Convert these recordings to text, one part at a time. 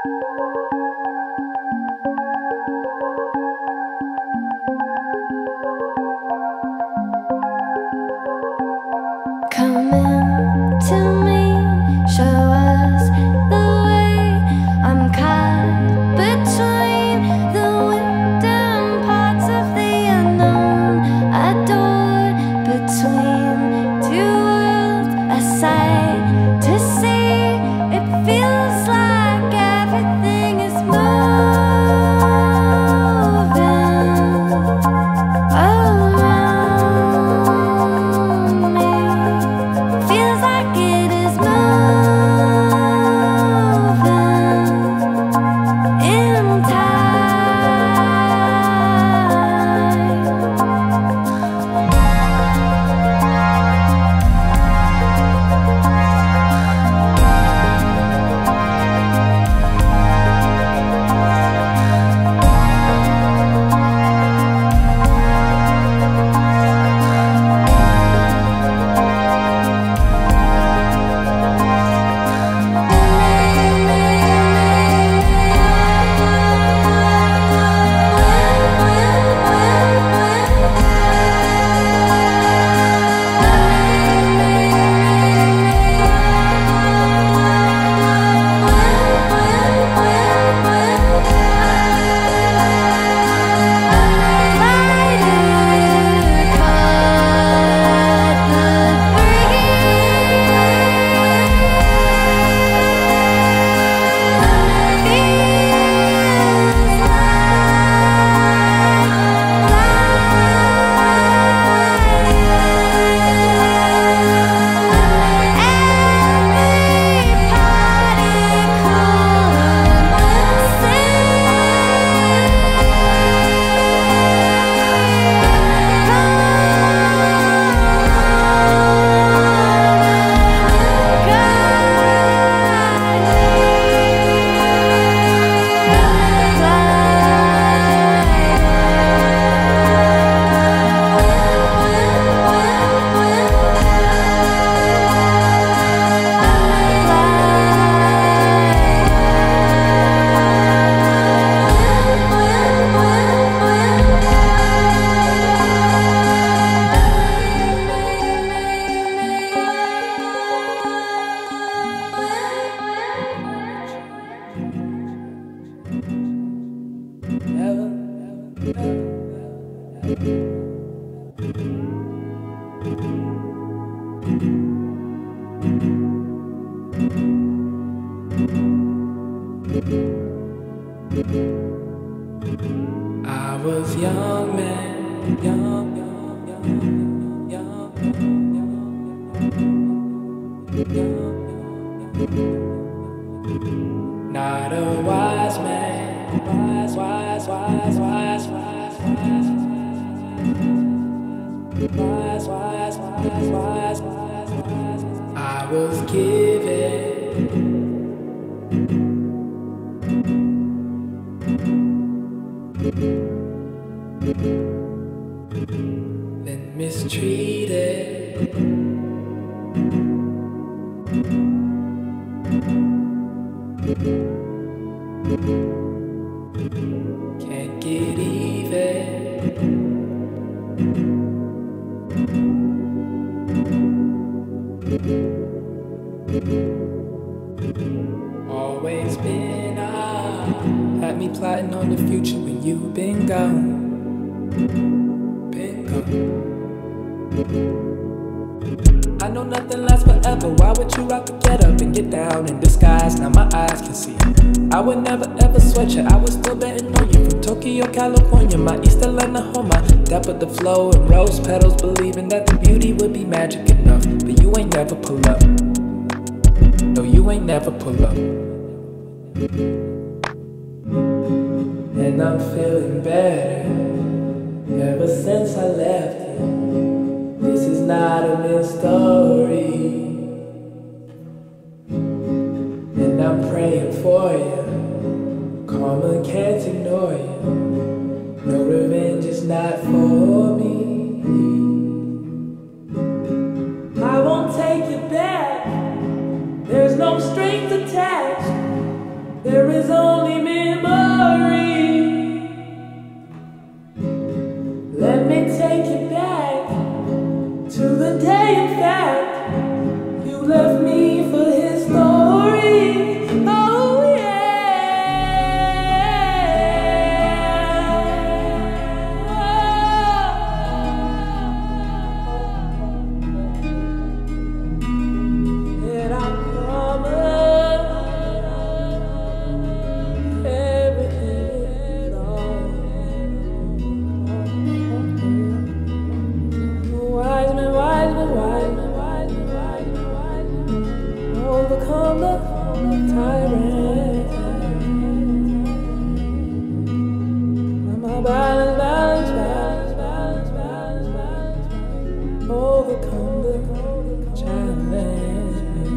Come into me, show us the way. I'm caught between the wind and parts of the unknown, adored between two worlds, a sight to see. It feels like everything is moving around me. Feels like it is moving in I was young man, young, not a wise man, wise. I was given then mistreated. Can't get even. Always been had me plotting on the future when you've been gone. I know nothing lasts forever. Why would you rock to get up and get down in disguise? Now my eyes can see. I would never ever sweat you. I was still betting on you from Tokyo, California, my East Atlanta home. My depth of the flow and rose petals, believing that the beauty would be magic enough. But you ain't never pull up. No, you ain't never pull up. And I'm feeling better ever since I left you. This is not a real story. And I'm praying for you. Karma can't ignore you. No revenge is not for me. I won't take you back. There's no strings attached. There is is only memory. Let me take you back to the day, in fact, you left me for his story. Oh yeah. And I promise everything is all. Wise men, wise men, wise men, wise men, wise men, wise men, overcome the tyrant. I'm a balance, balance, balance, balance, balance, balance, overcome the challenge.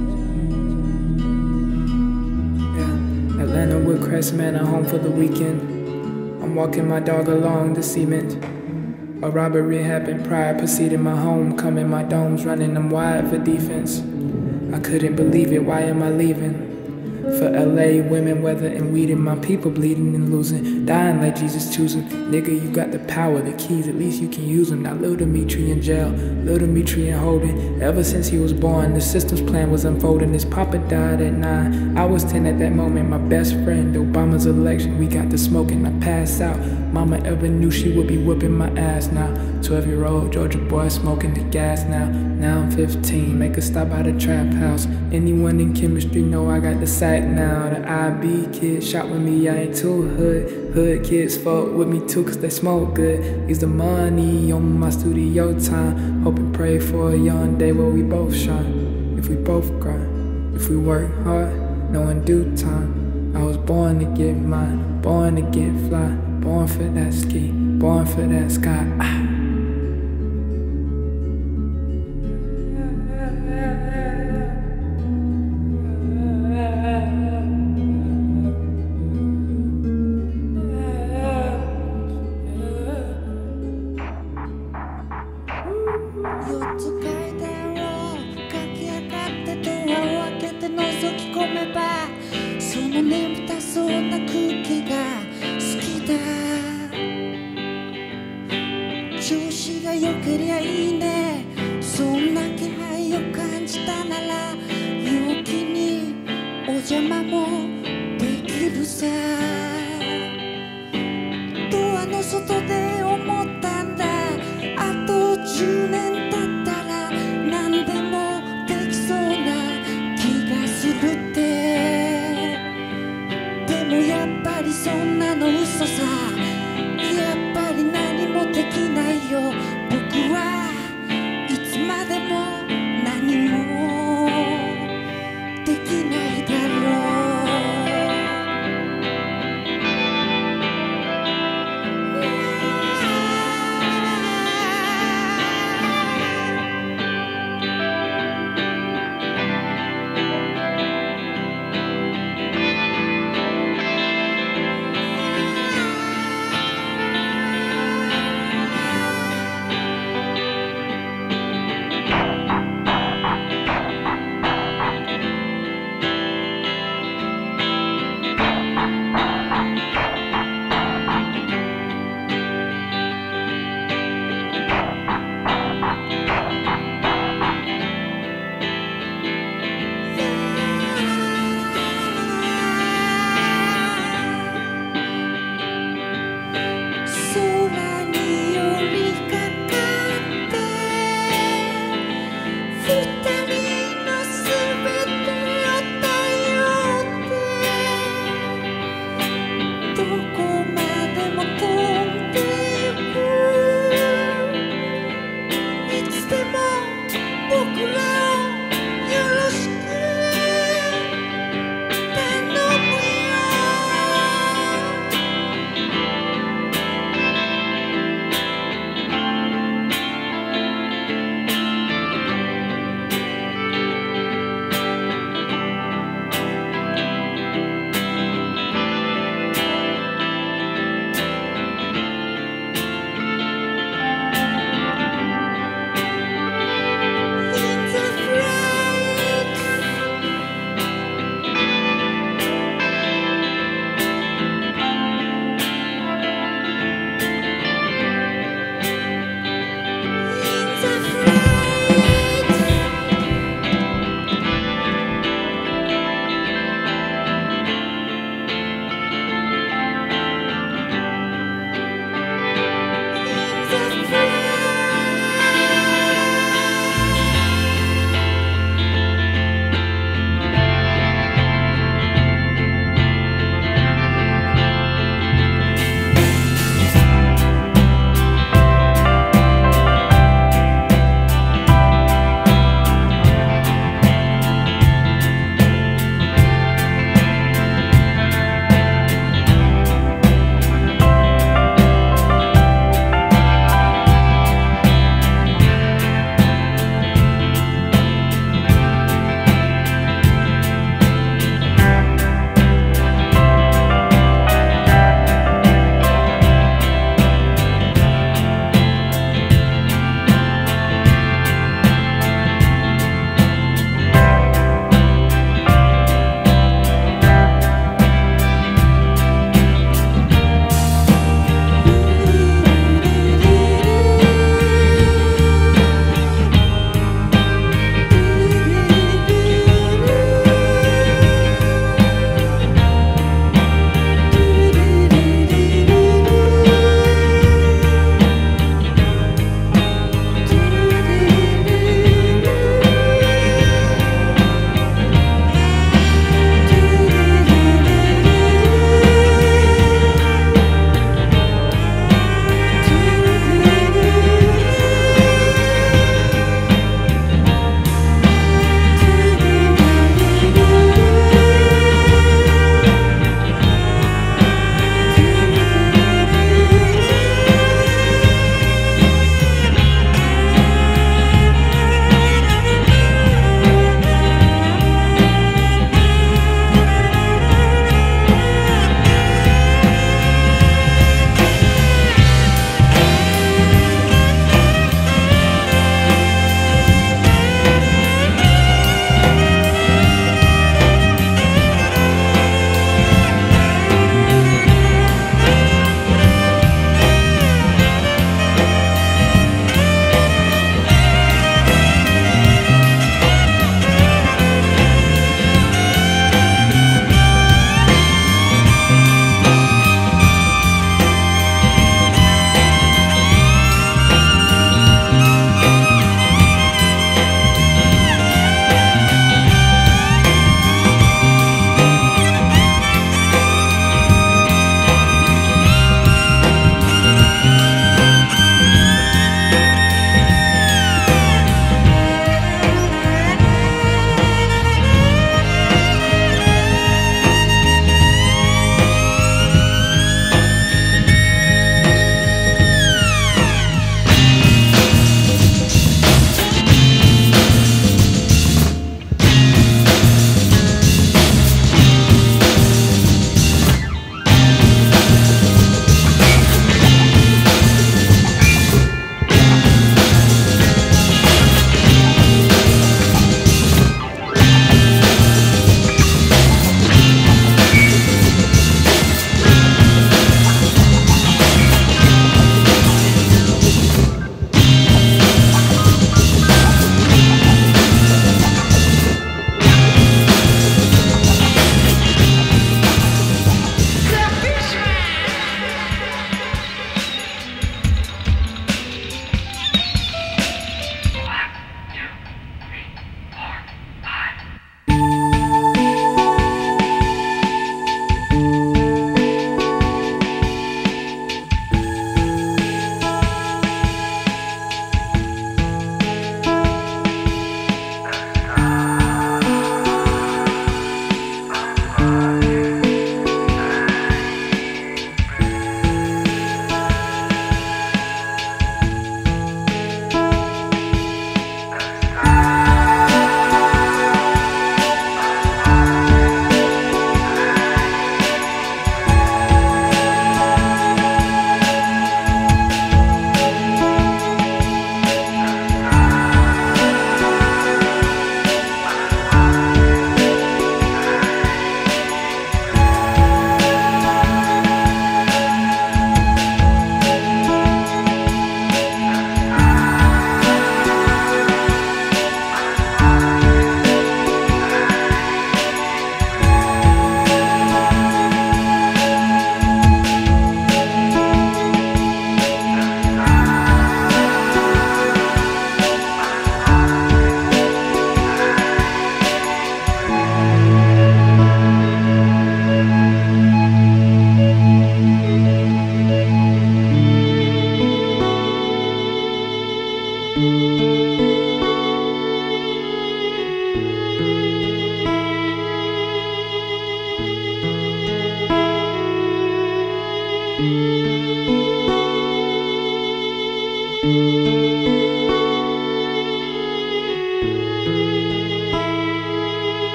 Yeah, Atlanta Woodcrest Manor, home for the weekend. I'm walking my dog along the cement. A robbery happened prior, preceding my homecoming. My domes running them wide for defense. I couldn't believe it, why am I leaving? For LA, women, weather, and weeding. My people bleeding and losing, dying like Jesus choosing. Nigga, you got the power, the keys, at least you can use them. Now Lil Dimitri in jail, Lil Dimitri in holding. Ever since he was born, the system's plan was unfolding. His papa died at 9, I was 10 at that moment. My best friend, Obama's election, we got to smoking, I passed out. Mama ever knew she would be whooping my ass now. 12-year-old Georgia boy smoking the gas now. Now I'm 15, make a stop by the trap house. Anyone in chemistry know I got the sack now. The IB kid shot with me, I ain't too hood. Hood kids fuck with me too cause they smoke good. Use the money on my studio time. Hope and pray for a young day where we both shine. If we both grind, if we work hard, know in due time. I was born to get mine, born to get fly, born for that ski, born for that sky.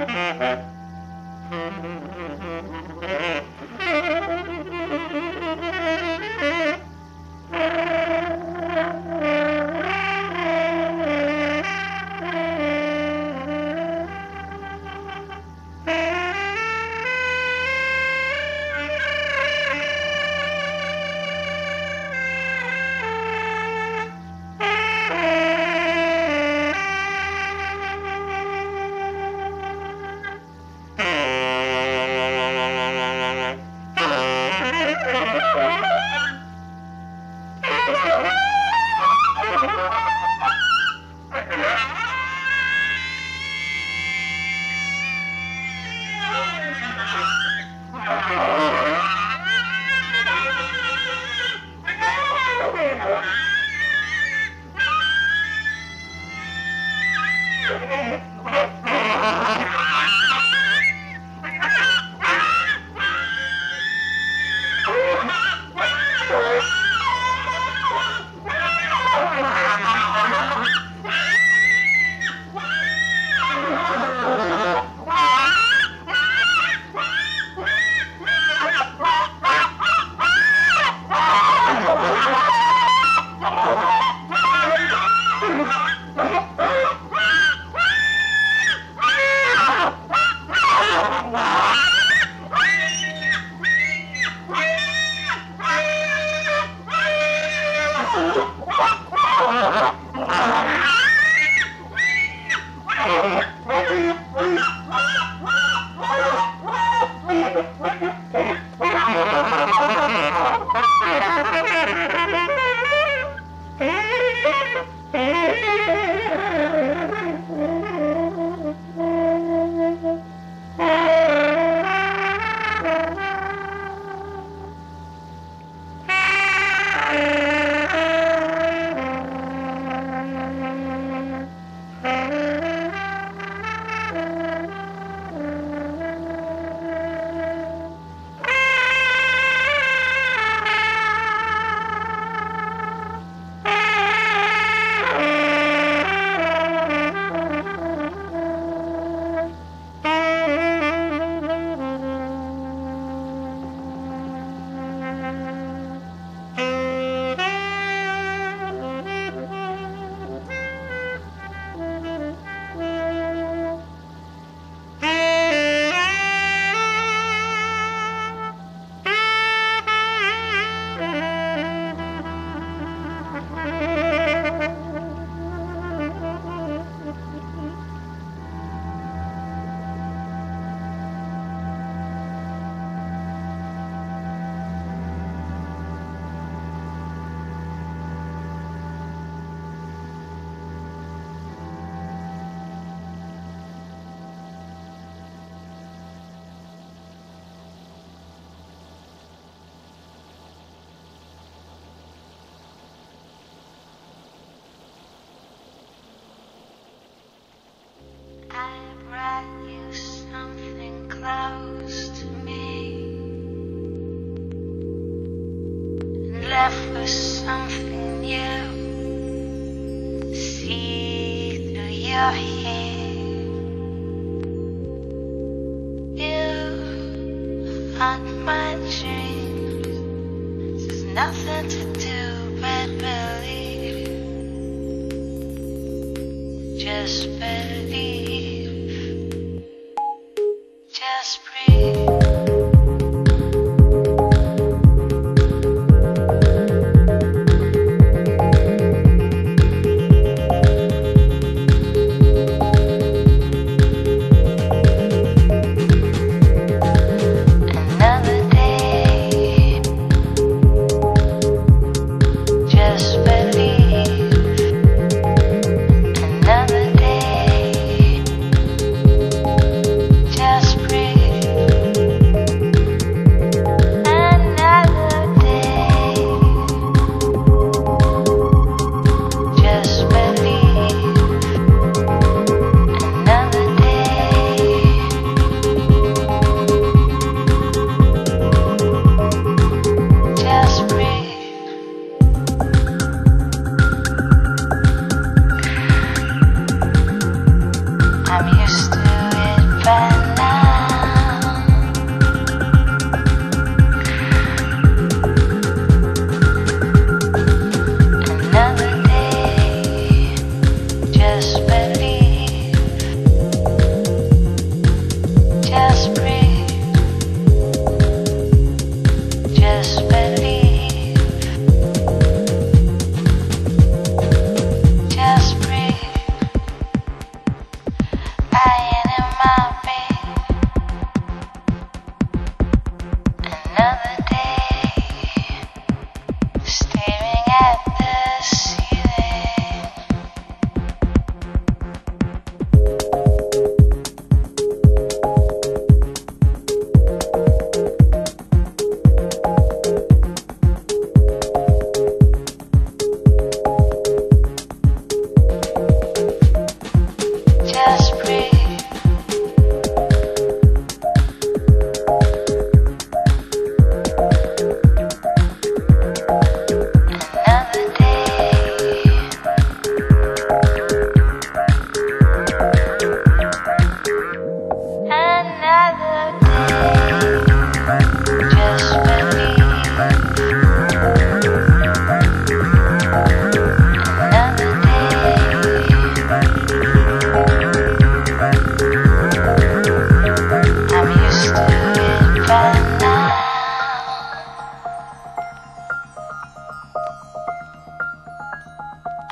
Just believe another day.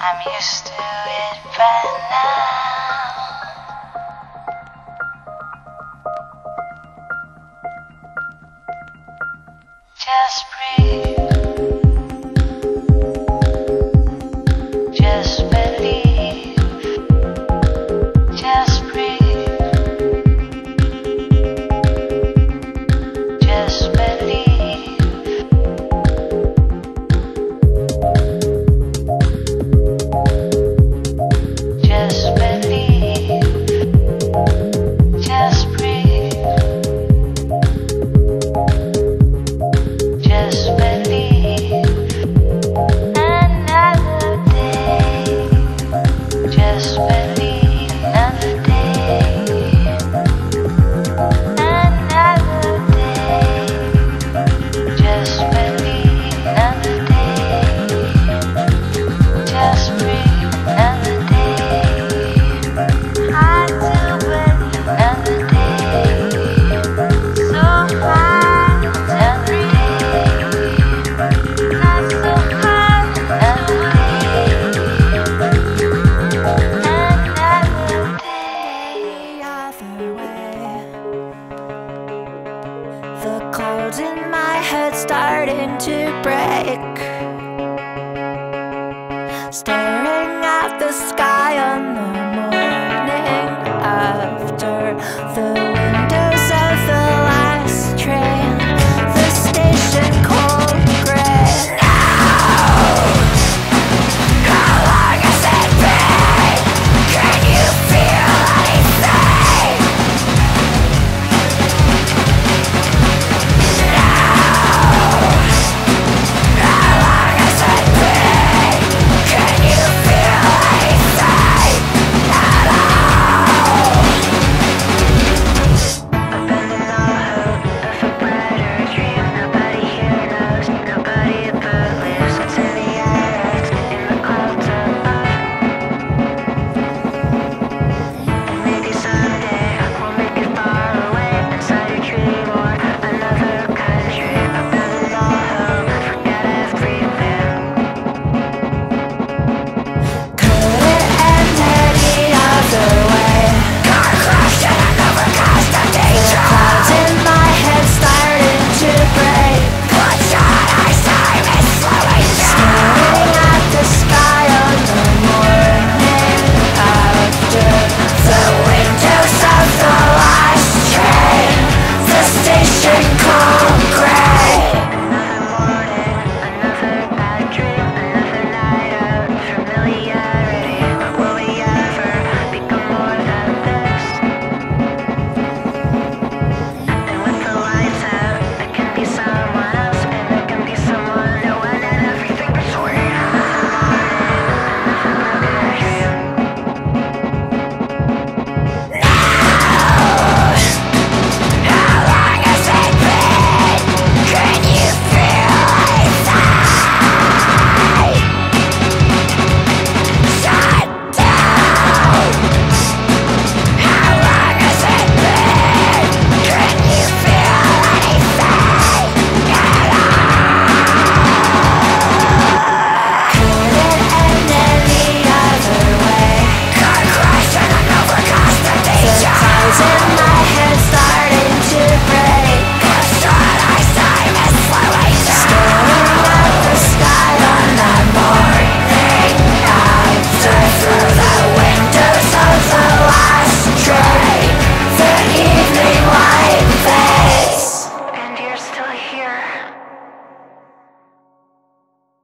I'm used to it by now. Just breathe. Just believe. Just breathe. Just believe. Just believe. Just breathe. Just believe. Another day. Just believe. Another day. Another day. Just believe. Another day. Just breathe. Another day. I do believe. Another day. So high. Another day. Not so high. Another day. Another day. The other way. The cold in my head starting to break. Staring at the sky on the